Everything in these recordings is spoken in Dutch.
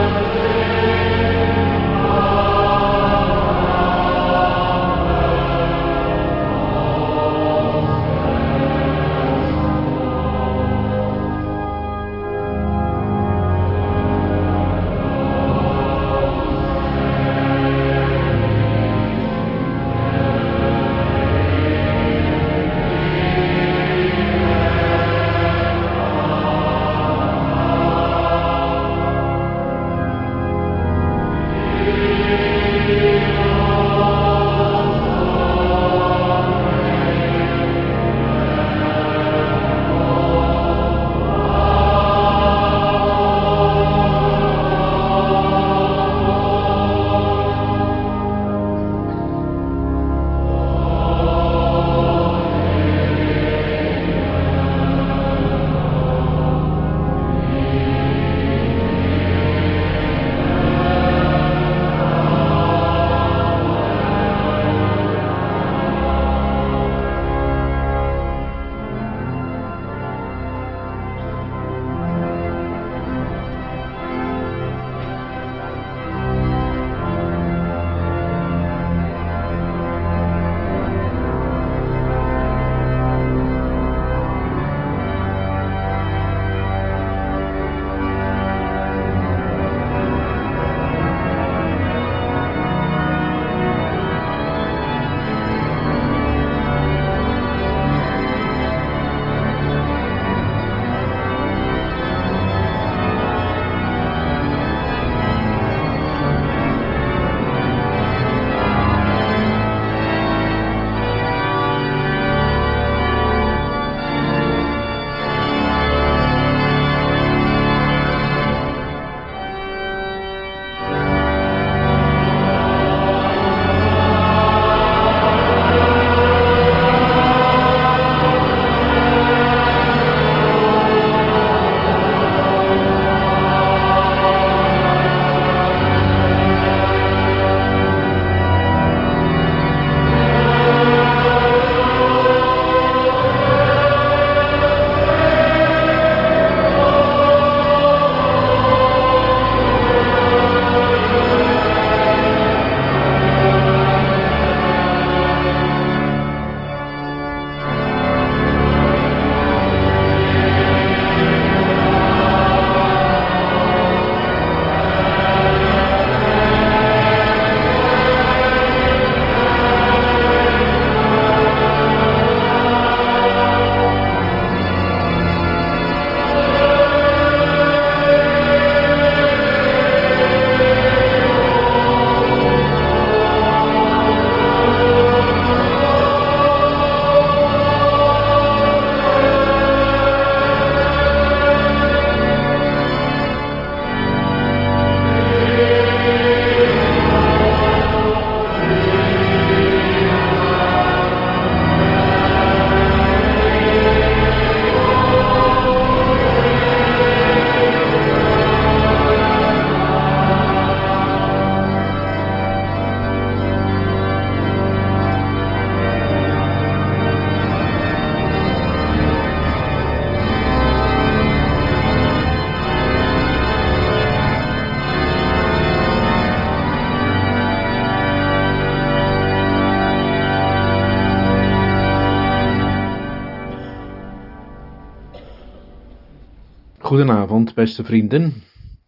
Goedenavond, beste vrienden.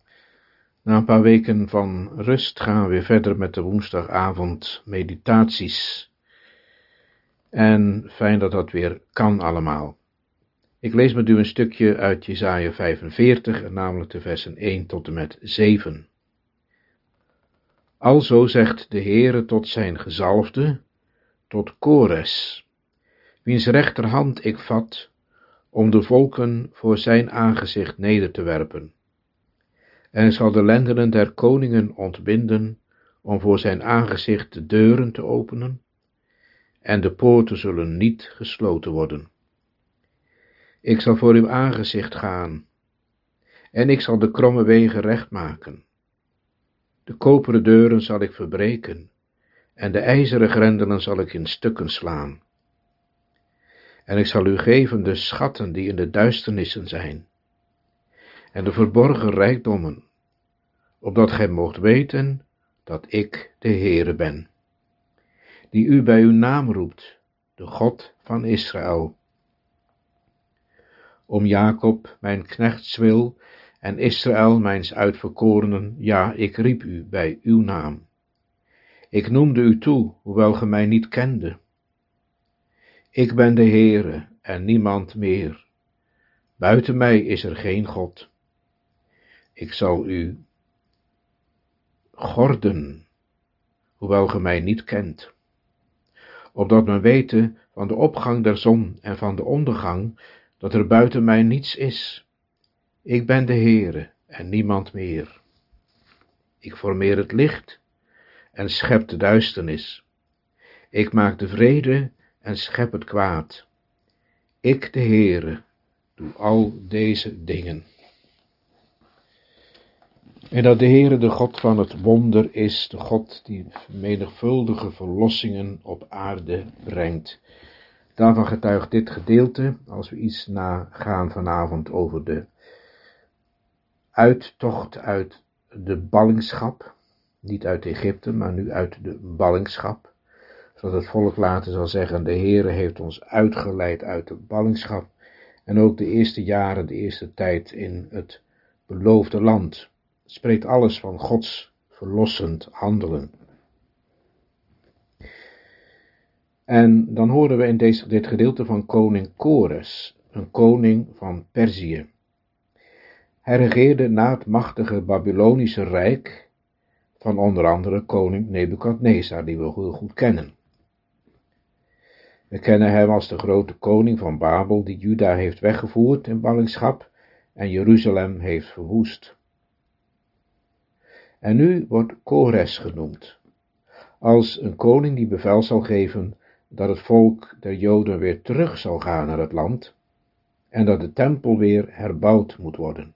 Na een paar weken van rust gaan we weer verder met de woensdagavond meditaties. En fijn dat dat weer kan allemaal. Ik lees met u een stukje uit Jesaja 45, namelijk de versen 1 tot en met 7. Alzo zegt de Heere tot zijn gezalfde, tot Kores, wiens rechterhand ik vat, om de volken voor zijn aangezicht neder te werpen. En hij zal de lendenen der koningen ontbinden, om voor zijn aangezicht de deuren te openen, en de poorten zullen niet gesloten worden. Ik zal voor uw aangezicht gaan, en ik zal de kromme wegen recht maken. De koperen deuren zal ik verbreken, en de ijzeren grendelen zal ik in stukken slaan. En ik zal u geven de schatten die in de duisternissen zijn, en de verborgen rijkdommen, opdat gij moogt weten dat ik de Heere ben, die u bij uw naam roept, de God van Israël. Om Jacob, mijn knechts wil, en Israël, mijns uitverkorenen, ja, ik riep u bij uw naam. Ik noemde u toe, hoewel ge mij niet kende. Ik ben de Heere en niemand meer. Buiten mij is er geen God. Ik zal u gorden, hoewel ge mij niet kent, opdat men wete van de opgang der zon en van de ondergang, dat er buiten mij niets is. Ik ben de Heere en niemand meer. Ik formeer het licht en schep de duisternis. Ik maak de vrede en schep het kwaad. Ik, de Heere, doe al deze dingen. En dat de Heere de God van het wonder is, de God die menigvuldige verlossingen op aarde brengt. Daarvan getuigt dit gedeelte, als we iets nagaan vanavond over de uittocht uit de ballingschap, niet uit Egypte, maar nu uit de ballingschap, zodat het volk later zal zeggen, de Heere heeft ons uitgeleid uit de ballingschap, en ook de eerste jaren, de eerste tijd in het beloofde land. Het spreekt alles van Gods verlossend handelen. En dan horen we in dit gedeelte van koning Kores, een koning van Perzië. Hij regeerde na het machtige Babylonische rijk van onder andere koning Nebukadnezar, die we heel goed kennen. We kennen hem als de grote koning van Babel, die Juda heeft weggevoerd in ballingschap en Jeruzalem heeft verwoest. En nu wordt Kores genoemd, als een koning die bevel zal geven dat het volk der Joden weer terug zal gaan naar het land en dat de tempel weer herbouwd moet worden.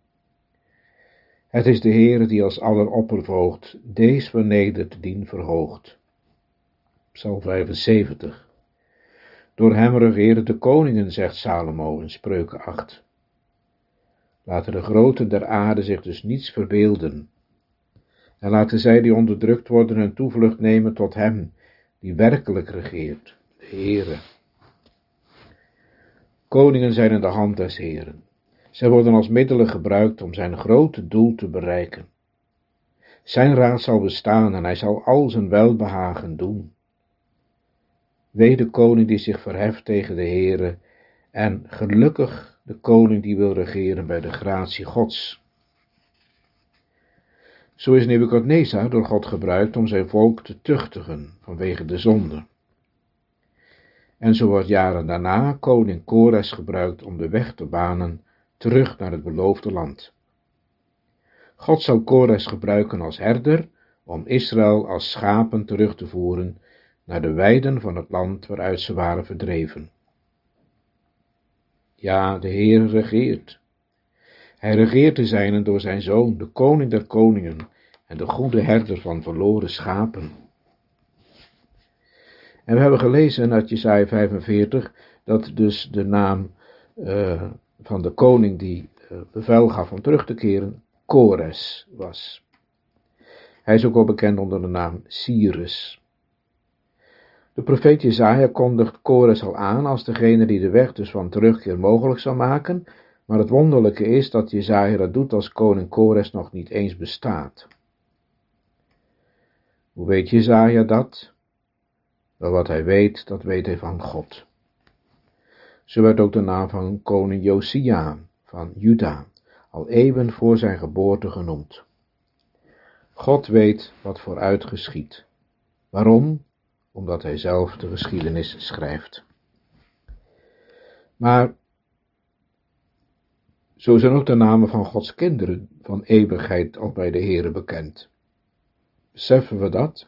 Het is de Heere die als alleroppervoogd dees vernederd dien verhoogt. Psalm 75. Door hem regeren de koningen, zegt Salomo in Spreuken 8. Laten de groten der aarde zich dus niets verbeelden. En laten zij die onderdrukt worden hun toevlucht nemen tot hem, die werkelijk regeert, de Heere. Koningen zijn in de hand des Heeren. Zij worden als middelen gebruikt om zijn grote doel te bereiken. Zijn raad zal bestaan en hij zal al zijn welbehagen doen. Wee de koning die zich verheft tegen de Heere, en gelukkig de koning die wil regeren bij de gratie Gods. Zo is Nebukadnezar door God gebruikt om zijn volk te tuchtigen vanwege de zonde. En zo wordt jaren daarna koning Kores gebruikt om de weg te banen terug naar het beloofde land. God zal Kores gebruiken als herder om Israël als schapen terug te voeren naar de weiden van het land waaruit ze waren verdreven. Ja, de Heer regeert. Hij regeert de zijnen door zijn Zoon, de koning der koningen en de goede herder van verloren schapen. En we hebben gelezen uit Jesaja 45 dat dus de naam van de koning die bevel gaf om terug te keren, Kores was. Hij is ook wel bekend onder de naam Cyrus. De profeet Jesaja kondigt Kores al aan als degene die de weg dus van terugkeer mogelijk zal maken, maar het wonderlijke is dat Jesaja dat doet als koning Kores nog niet eens bestaat. Hoe weet Jesaja dat? Wel, wat hij weet, dat weet hij van God. Zo werd ook de naam van koning Josia van Juda al eeuwen voor zijn geboorte genoemd. God weet wat vooruit geschiedt. Waarom? Omdat hij zelf de geschiedenis schrijft. Maar zo zijn ook de namen van Gods kinderen van eeuwigheid al bij de Heere bekend. Beseffen we dat?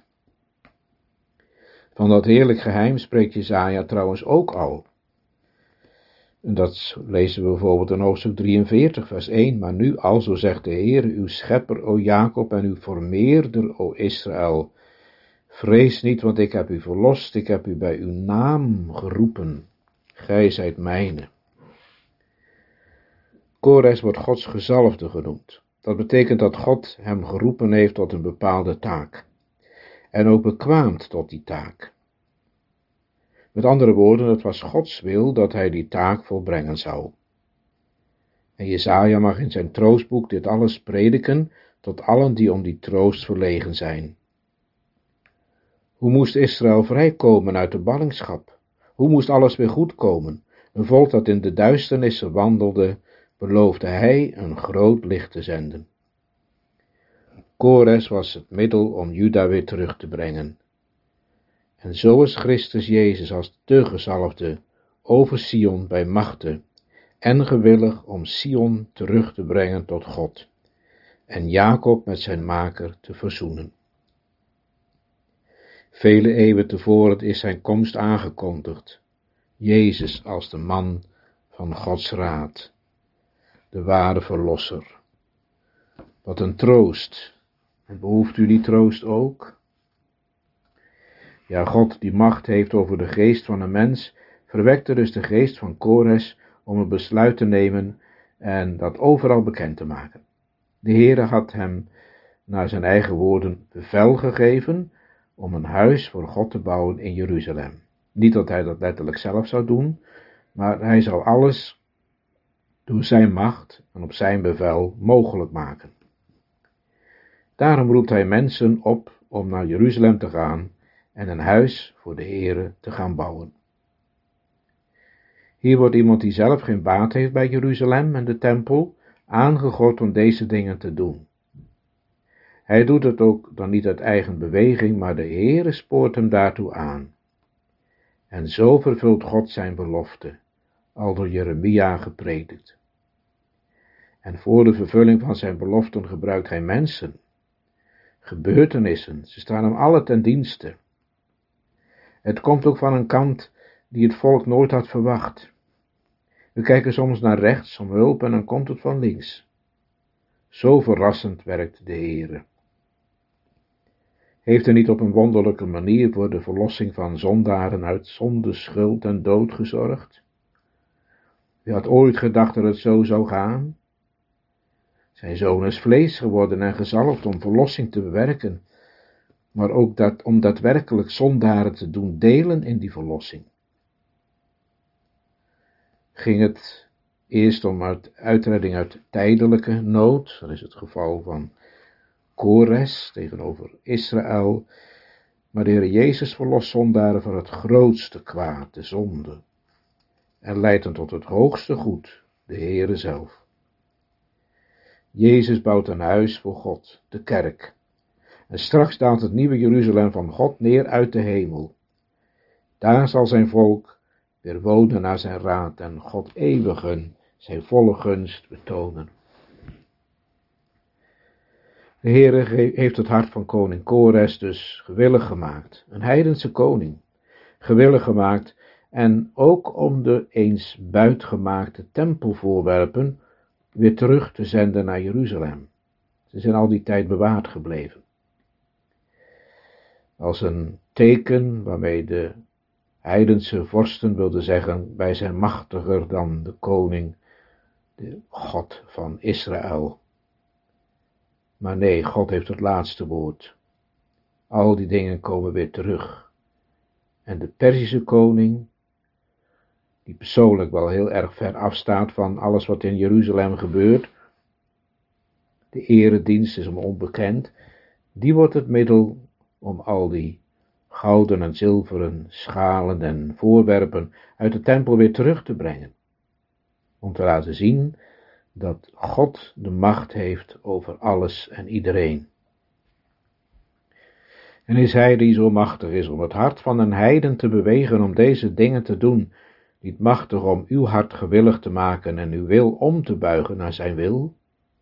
Van dat heerlijk geheim spreekt Jesaja trouwens ook al. En dat lezen we bijvoorbeeld in hoofdstuk 43, vers 1. Maar nu al, zo zegt de Heere, uw schepper, o Jacob, en uw vermeerder, o Israël. Vrees niet, want ik heb u verlost, ik heb u bij uw naam geroepen. Gij zijt mijne. Kores wordt Gods gezalfde genoemd. Dat betekent dat God hem geroepen heeft tot een bepaalde taak. En ook bekwaamt tot die taak. Met andere woorden, het was Gods wil dat hij die taak volbrengen zou. En Jesaja mag in zijn troostboek dit alles prediken tot allen die om die troost verlegen zijn. Hoe moest Israël vrijkomen uit de ballingschap? Hoe moest alles weer goed komen? Een volk dat in de duisternissen wandelde, beloofde hij een groot licht te zenden. Kores was het middel om Juda weer terug te brengen. En zo is Christus Jezus als de gezalfde over Sion bij machte en gewillig om Sion terug te brengen tot God en Jacob met zijn maker te verzoenen. Vele eeuwen tevoren is zijn komst aangekondigd. Jezus als de man van Gods raad, de ware verlosser. Wat een troost. En behoeft u die troost ook? Ja, God die macht heeft over de geest van een mens, verwekte dus de geest van Kores om een besluit te nemen en dat overal bekend te maken. De Heere had hem, naar zijn eigen woorden, bevel gegeven om een huis voor God te bouwen in Jeruzalem. Niet dat hij dat letterlijk zelf zou doen, maar hij zou alles door zijn macht en op zijn bevel mogelijk maken. Daarom roept hij mensen op om naar Jeruzalem te gaan en een huis voor de Heere te gaan bouwen. Hier wordt iemand die zelf geen baat heeft bij Jeruzalem en de tempel, aangegord om deze dingen te doen. Hij doet het ook dan niet uit eigen beweging, maar de Heere spoort hem daartoe aan. En zo vervult God zijn belofte, al door Jeremia gepredikt. En voor de vervulling van zijn beloften gebruikt hij mensen, gebeurtenissen, ze staan hem alle ten dienste. Het komt ook van een kant die het volk nooit had verwacht. We kijken soms naar rechts om hulp en dan komt het van links. Zo verrassend werkt de Heere. Heeft hij niet op een wonderlijke manier voor de verlossing van zondaren uit zonde, schuld en dood gezorgd? Wie had ooit gedacht dat het zo zou gaan? Zijn zoon is vlees geworden en gezalfd om verlossing te bewerken, maar ook om daadwerkelijk zondaren te doen delen in die verlossing. Ging het eerst om uitredding uit tijdelijke nood, dat is het geval van Kores tegenover Israël, maar de Heer Jezus verlost zondaren van het grootste kwaad, de zonde, en leidt hen tot het hoogste goed, de Heere zelf. Jezus bouwt een huis voor God, de kerk, en straks daalt het nieuwe Jeruzalem van God neer uit de hemel. Daar zal zijn volk weer wonen naar zijn raad en God eeuwigen zijn volle gunst betonen. De Heere heeft het hart van koning Kores dus gewillig gemaakt, een heidense koning, gewillig gemaakt en ook om de eens buitgemaakte tempelvoorwerpen weer terug te zenden naar Jeruzalem. Ze zijn al die tijd bewaard gebleven. Als een teken waarmee de heidense vorsten wilden zeggen, wij zijn machtiger dan de koning, de God van Israël. Maar nee, God heeft het laatste woord. Al die dingen komen weer terug. En de Perzische koning, die persoonlijk wel heel erg ver afstaat van alles wat in Jeruzalem gebeurt, de eredienst is hem onbekend, die wordt het middel om al die gouden en zilveren schalen en voorwerpen uit de tempel weer terug te brengen. Om te laten zien dat God de macht heeft over alles en iedereen. En is hij die zo machtig is om het hart van een heiden te bewegen om deze dingen te doen, niet machtig om uw hart gewillig te maken en uw wil om te buigen naar zijn wil?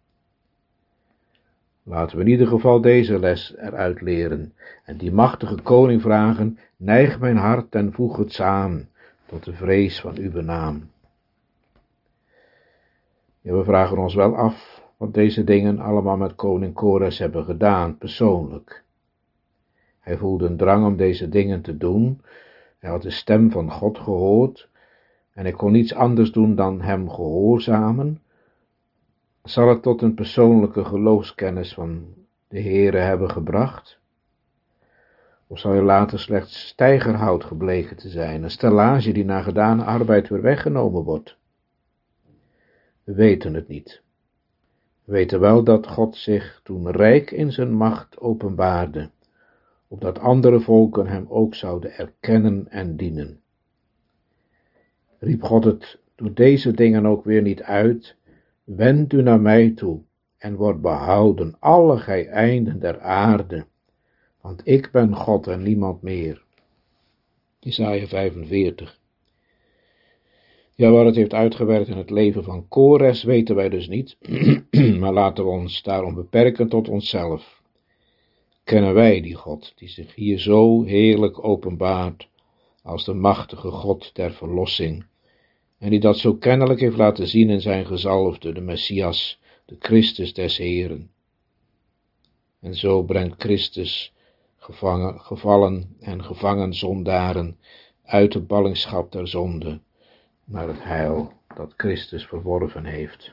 Laten we in ieder geval deze les eruit leren en die machtige koning vragen, neig mijn hart en voeg het samen tot de vrees van uw naam. Ja, we vragen ons wel af wat deze dingen allemaal met koning Kores hebben gedaan, persoonlijk. Hij voelde een drang om deze dingen te doen, hij had de stem van God gehoord en hij kon niets anders doen dan hem gehoorzamen. Zal het tot een persoonlijke geloofskennis van de Heere hebben gebracht? Of zal je later slechts steigerhout gebleken te zijn, een stellage die na gedane arbeid weer weggenomen wordt? We weten het niet. We weten wel dat God zich toen rijk in zijn macht openbaarde, opdat andere volken hem ook zouden erkennen en dienen. Riep God het door deze dingen ook weer niet uit: wend u naar mij toe en word behouden, alle gij einden der aarde, want ik ben God en niemand meer. Jesaja 45. Ja, wat het heeft uitgewerkt in het leven van Kores weten wij dus niet, maar laten we ons daarom beperken tot onszelf. Kennen wij die God, die zich hier zo heerlijk openbaart als de machtige God der verlossing, en die dat zo kennelijk heeft laten zien in zijn gezalfde, de Messias, de Christus des Heeren. En zo brengt Christus gevallen en gevangen zondaren uit de ballingschap der zonde naar het heil dat Christus verworven heeft.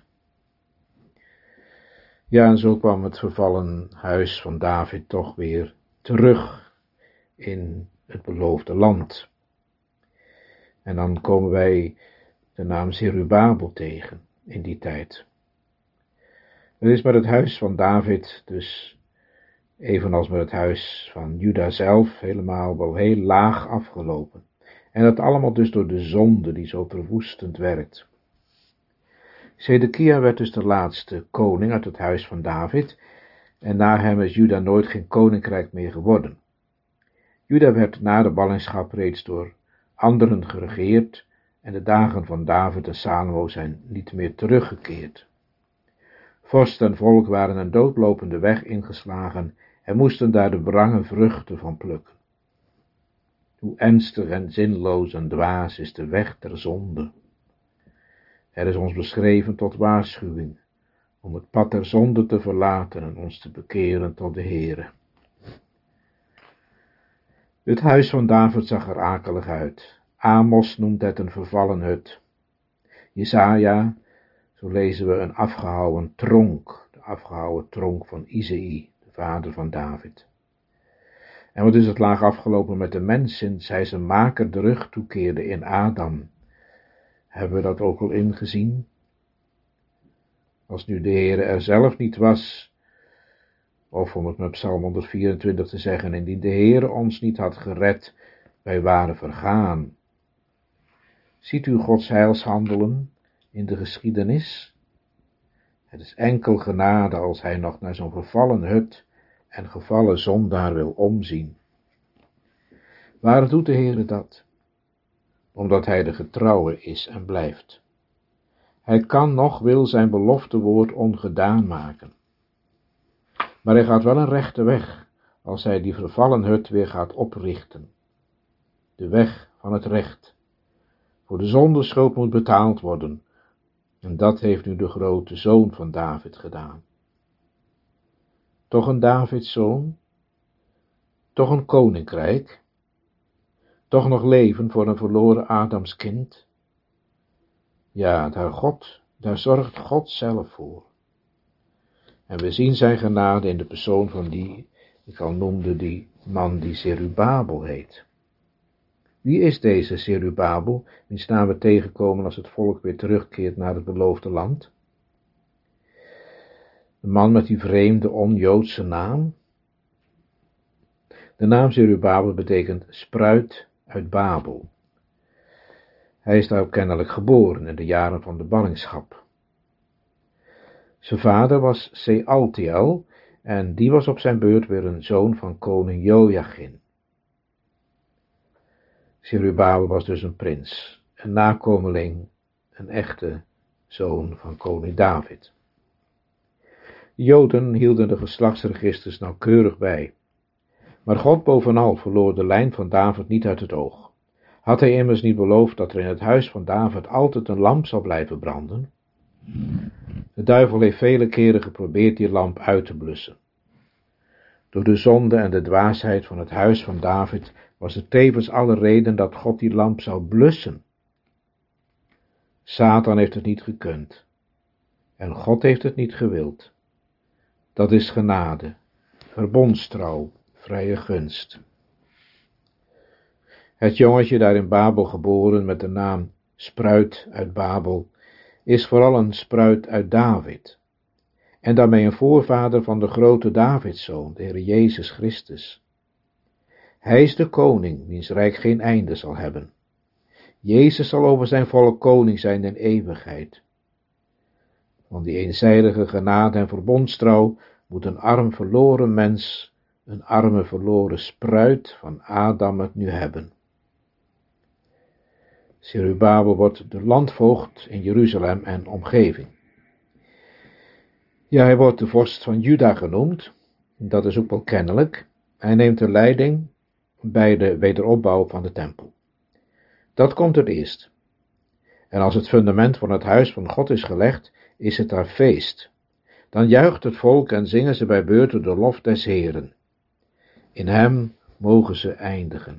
Ja, en zo kwam het vervallen huis van David toch weer terug in het beloofde land. En dan komen wij de naam Zerubabel tegen in die tijd. Het is met het huis van David dus, evenals met het huis van Juda zelf, helemaal wel heel laag afgelopen. En dat allemaal dus door de zonde die zo verwoestend werkt. Zedekia werd dus de laatste koning uit het huis van David, en na hem is Juda nooit geen koninkrijk meer geworden. Juda werd na de ballingschap reeds door anderen geregeerd, en de dagen van David en Salomo zijn niet meer teruggekeerd. Vorst en volk waren een doodlopende weg ingeslagen en moesten daar de wrange vruchten van plukken. Hoe ernstig en zinloos en dwaas is de weg der zonde. Er is ons beschreven tot waarschuwing, om het pad der zonde te verlaten en ons te bekeren tot de Heere. Het huis van David zag er akelig uit. Amos noemt het een vervallen hut. Jesaja, zo lezen we, een afgehouwen tronk, de afgehouwen tronk van Izei, de vader van David. En wat is het laag afgelopen met de mens sinds hij zijn maker de rug toekeerde in Adam? Hebben we dat ook al ingezien? Als nu de Heere er zelf niet was, of om het met Psalm 124 te zeggen, indien de Heere ons niet had gered, wij waren vergaan. Ziet u Gods heilshandelen in de geschiedenis? Het is enkel genade als hij nog naar zo'n vervallen hut en gevallen zondaar wil omzien. Waarom doet de Heere dat? Omdat hij de getrouwe is en blijft. Hij kan nog wil zijn belofte woord ongedaan maken. Maar hij gaat wel een rechte weg, als hij die vervallen hut weer gaat oprichten. De weg van het recht. Voor de zondeschuld moet betaald worden, en dat heeft nu de grote zoon van David gedaan. Toch een Davidszoon? Toch een koninkrijk? Toch nog leven voor een verloren Adamskind? Ja, daar zorgt God zelf voor. En we zien zijn genade in de persoon van die, ik al noemde, die man die Zerubabel heet. Wie is deze Zerubabel, wiens naam we tegenkomen als het volk weer terugkeert naar het beloofde land? De man met die vreemde on-Joodse naam? De naam Zerubabel betekent spruit uit Babel. Hij is daar ook kennelijk geboren in de jaren van de ballingschap. Zijn vader was Sealtiel en die was op zijn beurt weer een zoon van koning Jojachin. Zerubabel was dus een prins, een nakomeling, een echte zoon van koning David. De Joden hielden de geslachtsregisters nauwkeurig bij, maar God bovenal verloor de lijn van David niet uit het oog. Had hij immers niet beloofd dat er in het huis van David altijd een lamp zal blijven branden? De duivel heeft vele keren geprobeerd die lamp uit te blussen. Door de zonde en de dwaasheid van het huis van David was er tevens alle reden dat God die lamp zou blussen. Satan heeft het niet gekund. En God heeft het niet gewild. Dat is genade, verbondstrouw, vrije gunst. Het jongetje daar in Babel geboren met de naam Spruit uit Babel, is vooral een spruit uit David. En daarmee een voorvader van de grote Davidszoon, de Heer Jezus Christus. Hij is de koning, wiens rijk geen einde zal hebben. Jezus zal over zijn volk koning zijn in eeuwigheid. Van die eenzijdige genade en verbondstrouw moet een arm verloren mens, een arme verloren spruit van Adam het nu hebben. Zerubabel wordt de landvoogd in Jeruzalem en omgeving. Ja, hij wordt de vorst van Juda genoemd, dat is ook wel kennelijk. Hij neemt de leiding bij de wederopbouw van de tempel. Dat komt het eerst. En als het fundament van het huis van God is gelegd, is het daar feest. Dan juicht het volk en zingen ze bij beurten de lof des Heeren. In hem mogen ze eindigen.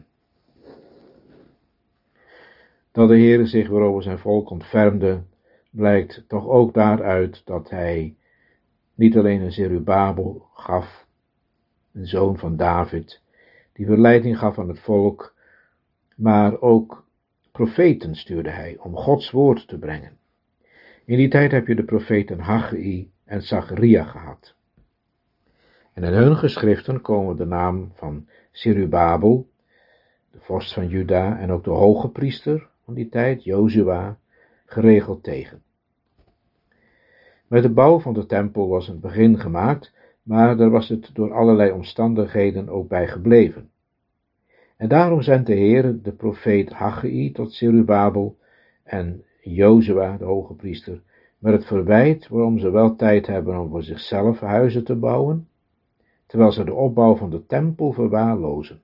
Dat de Heer zich weer over zijn volk ontfermde, blijkt toch ook daaruit dat hij niet alleen een Zerubabel gaf, een zoon van David, die verleiding gaf aan het volk, maar ook profeten stuurde hij om Gods woord te brengen. In die tijd heb je de profeten Haggai en Zacharia gehad. En in hun geschriften komen de naam van Zerubabel, de vorst van Juda, en ook de hoge priester van die tijd, Jozua, geregeld tegen. Met de bouw van de tempel was een begin gemaakt, maar daar was het door allerlei omstandigheden ook bij gebleven. En daarom zendt de Heer de profeet Haggai tot Zerubabel en Jozua, de hoge priester, met het verwijt waarom ze wel tijd hebben om voor zichzelf huizen te bouwen, terwijl ze de opbouw van de tempel verwaarlozen.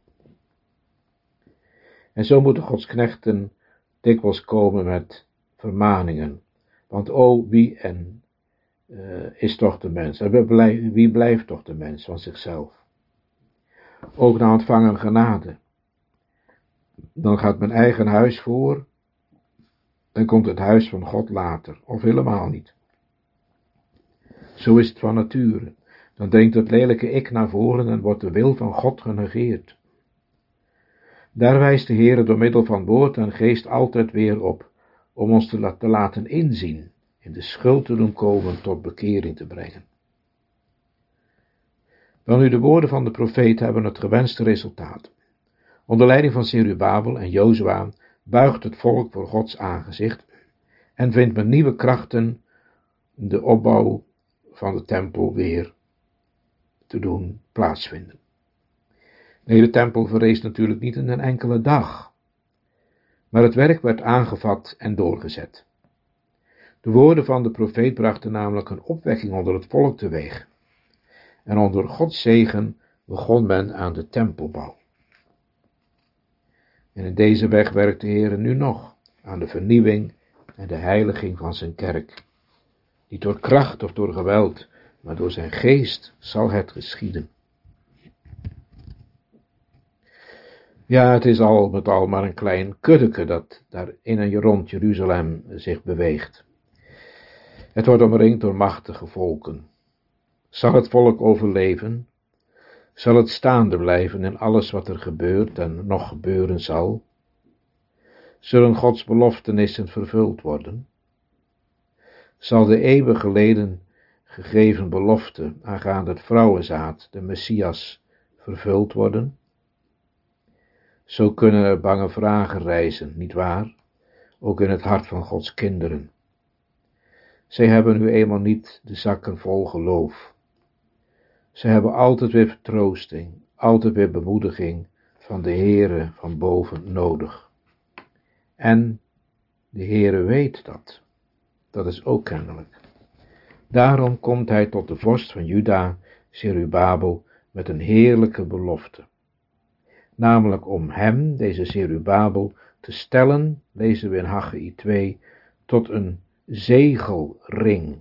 En zo moeten Gods knechten dikwijls komen met vermaningen, want wie is toch de mens? Wie blijft toch de mens van zichzelf? Ook na ontvangen genade. Dan gaat mijn eigen huis voor, dan komt het huis van God later, of helemaal niet. Zo is het van nature. Dan dringt het lelijke ik naar voren en wordt de wil van God genegeerd. Daar wijst de Heer door middel van woord en geest altijd weer op, om ons te laten inzien, in de schuld te doen komen tot bekering te brengen. Welnu, de woorden van de profeet hebben het gewenste resultaat. Onder leiding van Zerubabel en Jozua buigt het volk voor Gods aangezicht en vindt met nieuwe krachten de opbouw van de tempel weer te doen plaatsvinden. Nee, de tempel verrees natuurlijk niet in een enkele dag, maar het werk werd aangevat en doorgezet. De woorden van de profeet brachten namelijk een opwekking onder het volk teweeg. En onder Gods zegen begon men aan de tempelbouw. En in deze weg werkt de Heer nu nog aan de vernieuwing en de heiliging van zijn kerk. Niet door kracht of door geweld, maar door zijn geest zal het geschieden. Ja, het is al met al maar een klein kuddeke dat daar in en rond Jeruzalem zich beweegt. Het wordt omringd door machtige volken. Zal het volk overleven? Zal het staande blijven in alles wat er gebeurt en nog gebeuren zal? Zullen Gods beloftenissen vervuld worden? Zal de eeuwen geleden gegeven belofte aangaande het vrouwenzaad, de Messias, vervuld worden? Zo kunnen er bange vragen rijzen, nietwaar? Ook in het hart van Gods kinderen. Zij hebben nu eenmaal niet de zakken vol geloof. Zij hebben altijd weer vertroosting, altijd weer bemoediging van de Heere van boven nodig. En de Heere weet dat. Dat is ook kennelijk. Daarom komt hij tot de vorst van Juda, Zerubabel, met een heerlijke belofte. Namelijk om hem, deze Zerubabel, te stellen, lezen we in Haggai 2, tot een zegelring.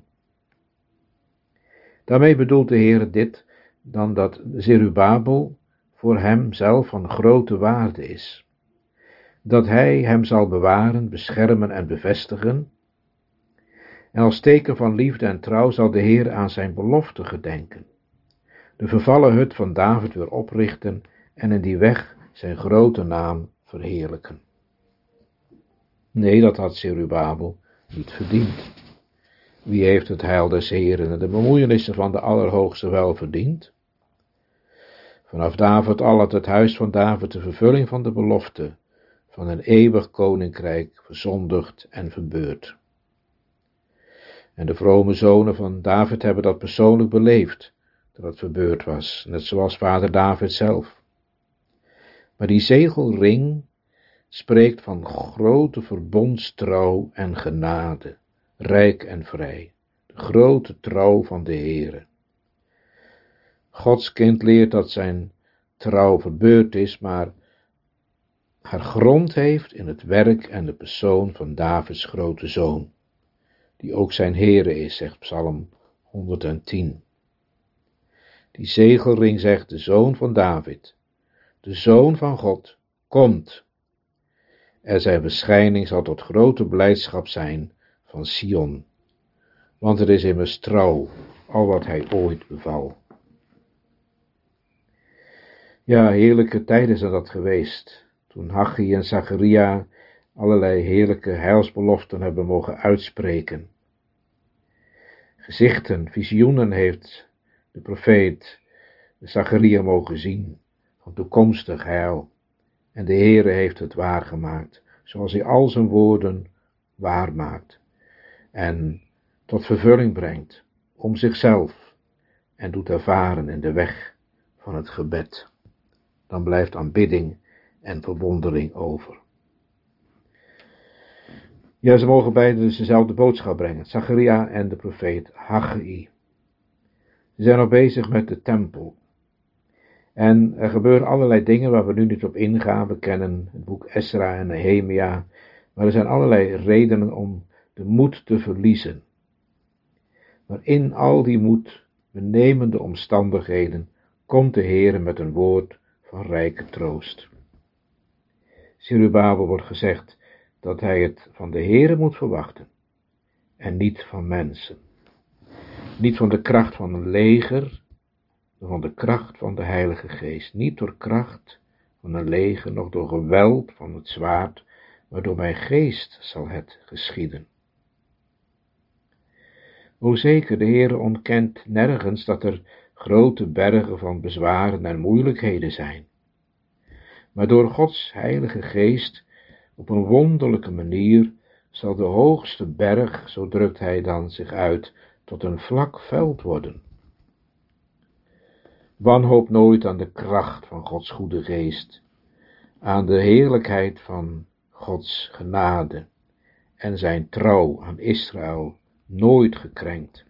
Daarmee bedoelt de Heer dit, dan dat Zerubabel voor hem zelf van grote waarde is. Dat hij hem zal bewaren, beschermen en bevestigen, En als teken van liefde en trouw zal de Heer aan zijn belofte gedenken. De vervallen hut van David weer oprichten en in die weg zijn grote naam verheerlijken. Nee, dat had Zerubabel niet verdiend. Wie heeft het heil des Heeren en de bemoeienissen van de Allerhoogste wel verdiend? Vanaf David al had het huis van David de vervulling van de belofte van een eeuwig koninkrijk verzondigd en verbeurd. En de vrome zonen van David hebben dat persoonlijk beleefd, dat het verbeurd was, net zoals vader David zelf. Maar die zegelring spreekt van grote verbondstrouw en genade, rijk en vrij, de grote trouw van de Heere. Gods kind leert dat zijn trouw verbeurd is, maar haar grond heeft in het werk en de persoon van Davids grote zoon, die ook zijn Heere is, zegt Psalm 110. Die zegelring zegt, de zoon van David, de zoon van God, komt. En zijn verschijning zal tot grote blijdschap zijn van Sion, want er is immers trouw, al wat hij ooit beval. Ja, heerlijke tijden zijn dat geweest, toen Haggai en Zacharia allerlei heerlijke heilsbeloften hebben mogen uitspreken. Gezichten, visioenen heeft de profeet Zacharia mogen zien van toekomstig heil. En de Heere heeft het waargemaakt, zoals hij al zijn woorden waarmaakt en tot vervulling brengt, om zichzelf en doet ervaren in de weg van het gebed. Dan blijft aanbidding en verwondering over. Ja, ze mogen beiden dus dezelfde boodschap brengen, Zacharia en de profeet Haggai. Ze zijn al bezig met de tempel. En er gebeuren allerlei dingen waar we nu niet op ingaan. We kennen het boek Esra en Nehemia, maar er zijn allerlei redenen om de moed te verliezen. Maar in al die moed benemende omstandigheden komt de Heere met een woord van rijke troost. Zerubabel wordt gezegd dat hij het van de Heere moet verwachten en niet van mensen. Niet van de kracht van een leger, maar van de kracht van de Heilige Geest. Niet door kracht van een leger, noch door geweld van het zwaard, maar door mijn geest zal het geschieden. O zeker, de Heere ontkent nergens dat er grote bergen van bezwaren en moeilijkheden zijn. Maar door Gods Heilige Geest, op een wonderlijke manier, zal de hoogste berg, zo drukt hij dan zich uit, tot een vlak veld worden. Wanhoop nooit aan de kracht van Gods goede geest, aan de heerlijkheid van Gods genade en zijn trouw aan Israël, nooit gekrenkt.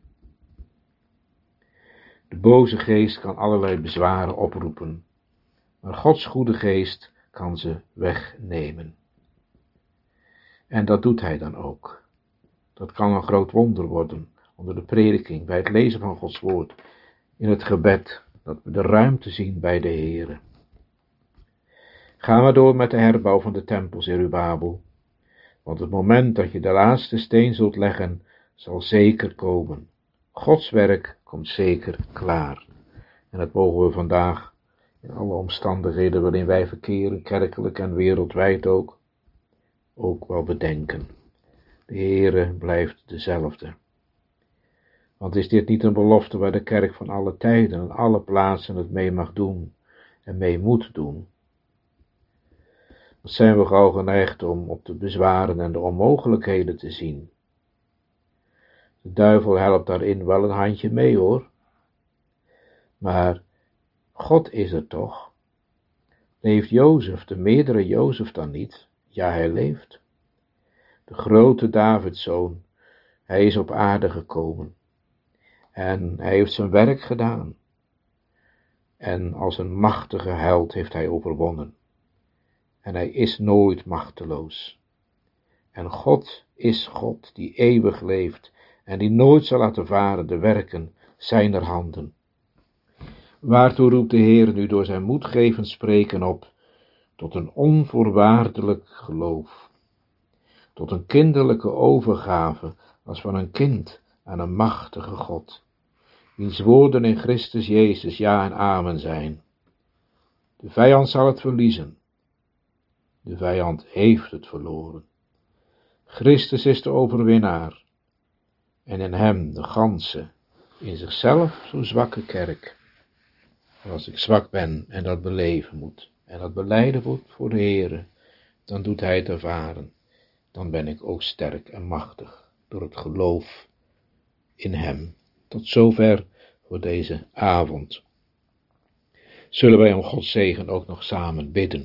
De boze geest kan allerlei bezwaren oproepen, maar Gods goede geest kan ze wegnemen. En dat doet hij dan ook. Dat kan een groot wonder worden, onder de prediking, bij het lezen van Gods woord, in het gebed, dat we de ruimte zien bij de Heere. Ga maar door met de herbouw van de tempel, Zerubabel, want het moment dat je de laatste steen zult leggen, zal zeker komen. Gods werk komt zeker klaar. En dat mogen we vandaag, in alle omstandigheden waarin wij verkeren, kerkelijk en wereldwijd ook wel bedenken. De Heere blijft dezelfde. Want is dit niet een belofte waar de kerk van alle tijden en alle plaatsen het mee mag doen en mee moet doen? Wat zijn we gauw geneigd om op de bezwaren en de onmogelijkheden te zien. De duivel helpt daarin wel een handje mee hoor. Maar God is er toch? Leeft Jozef, de meerdere Jozef dan niet? Ja, hij leeft. De grote Davidszoon, hij is op aarde gekomen. En hij heeft zijn werk gedaan. En als een machtige held heeft hij overwonnen. En hij is nooit machteloos. En God is God die eeuwig leeft en die nooit zal laten varen de werken zijner handen. Waartoe roept de Heer nu door zijn moedgevend spreken op? Tot een onvoorwaardelijk geloof. Tot een kinderlijke overgave als van een kind aan een machtige God, wiens woorden in Christus Jezus ja en amen zijn. De vijand zal het verliezen. De vijand heeft het verloren. Christus is de overwinnaar. En in hem de ganse, in zichzelf zo zwakke kerk. Als ik zwak ben en dat beleven moet, en dat belijden moet voor de Heere, dan doet hij het ervaren. Dan ben ik ook sterk en machtig door het geloof in hem. Tot zover voor deze avond. Zullen wij om Gods zegen ook nog samen bidden.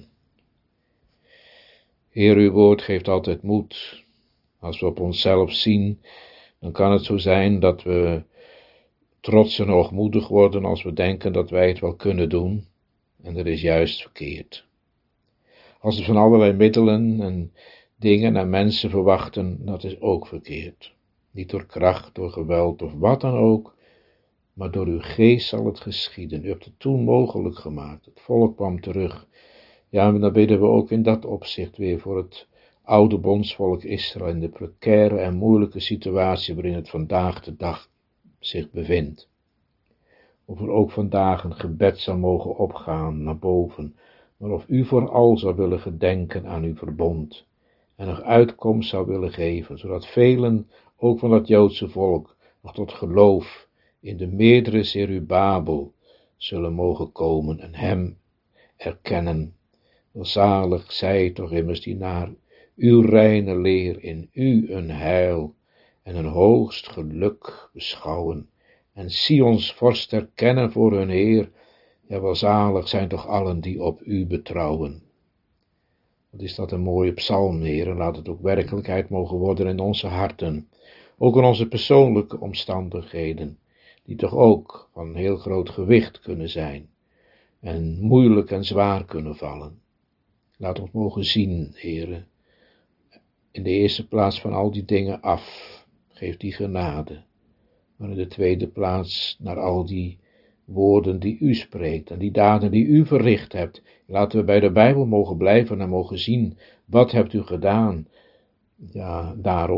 Heer, uw woord geeft altijd moed. Als we op onszelf zien, dan kan het zo zijn dat we trots en hoogmoedig worden als we denken dat wij het wel kunnen doen. En dat is juist verkeerd. Als we van allerlei middelen en dingen en mensen verwachten, dat is ook verkeerd. Niet door kracht, door geweld of wat dan ook, maar door uw geest zal het geschieden. U hebt het toen mogelijk gemaakt. Het volk kwam terug. Ja, en dan bidden we ook in dat opzicht weer voor het oude bondsvolk Israël in de precaire en moeilijke situatie waarin het vandaag de dag zich bevindt. Of er ook vandaag een gebed zou mogen opgaan naar boven, maar of u vooral zou willen gedenken aan uw verbond en nog uitkomst zou willen geven, zodat velen, ook van dat Joodse volk, nog tot geloof in de meerdere Zerubabel zullen mogen komen en hem erkennen. Welzalig zij toch immers die naar uw reine leer in u een heil en een hoogst geluk beschouwen en Sions vorst erkennen voor hun Heer. Ja, welzalig zijn toch allen die op u betrouwen. Wat is dat een mooie psalm, Heer, en laat het ook werkelijkheid mogen worden in onze harten, ook in onze persoonlijke omstandigheden, die toch ook van heel groot gewicht kunnen zijn en moeilijk en zwaar kunnen vallen. Laat ons mogen zien, Heere, in de eerste plaats van al die dingen af, geef die genade, maar in de tweede plaats naar al die woorden die u spreekt en die daden die u verricht hebt. Laten we bij de Bijbel mogen blijven en mogen zien, wat hebt u gedaan? Ja,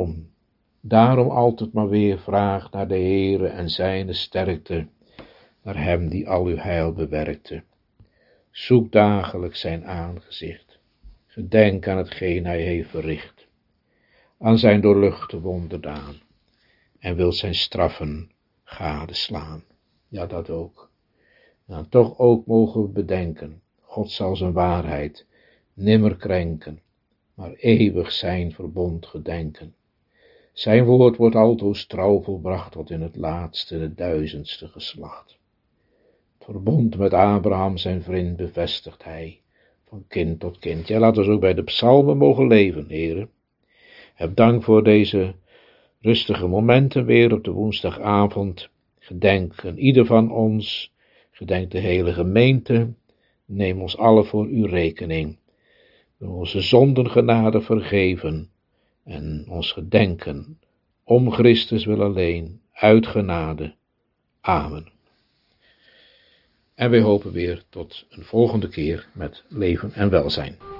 daarom altijd maar weer vraag naar de Heere en zijne sterkte, naar hem die al uw heil bewerkte. Zoek dagelijks zijn aangezicht, gedenk aan hetgeen hij heeft verricht, aan zijn doorluchte wonderdaan, en wil zijn straffen gadeslaan. Ja, dat ook. En toch ook mogen we bedenken, God zal zijn waarheid nimmer krenken, maar eeuwig zijn verbond gedenken. Zijn woord wordt altoos trouw volbracht tot in het laatste, de duizendste geslacht. Het verbond met Abraham zijn vriend bevestigt hij, van kind tot kind. Ja, laat ons ook bij de psalmen mogen leven, Heere. Heb dank voor deze rustige momenten weer op de woensdagavond. Gedenk aan ieder van ons, gedenk de hele gemeente, neem ons allen voor uw rekening. Wil onze zonden genade vergeven en ons gedenken, om Christus wil alleen, uit genade. Amen. En wij hopen weer tot een volgende keer met leven en welzijn.